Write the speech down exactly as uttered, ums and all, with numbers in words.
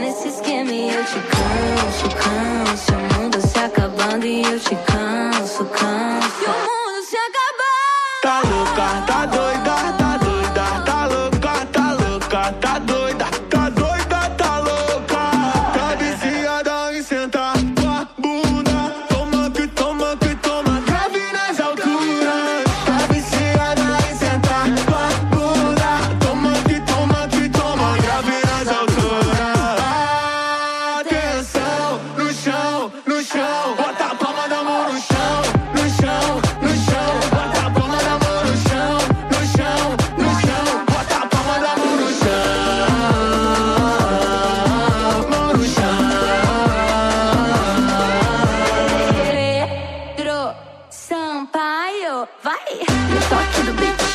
esse esquema e eu te canso, canso. O mundo se acabando e eu te canso, canso. E o mundo se acabando. Tá louca, tá doida, tá doida, tá louca, tá louca, tá doida, tá doida, tá louca. Tá viciada em sentar com a bunda. Toma que toma que toma, grave nas alturas. Tá viciada em sentar com a bunda. Toma que toma que toma, grave nas alturas. Atenção, no chão, no chão. Bota a palma da mão no chão, no chão, no chão. Bota a palma da mão no chão, no chão, no chão. Bota a palma da mão no chão, mão no chão. Pedro Sampaio, vai! No toque do beat.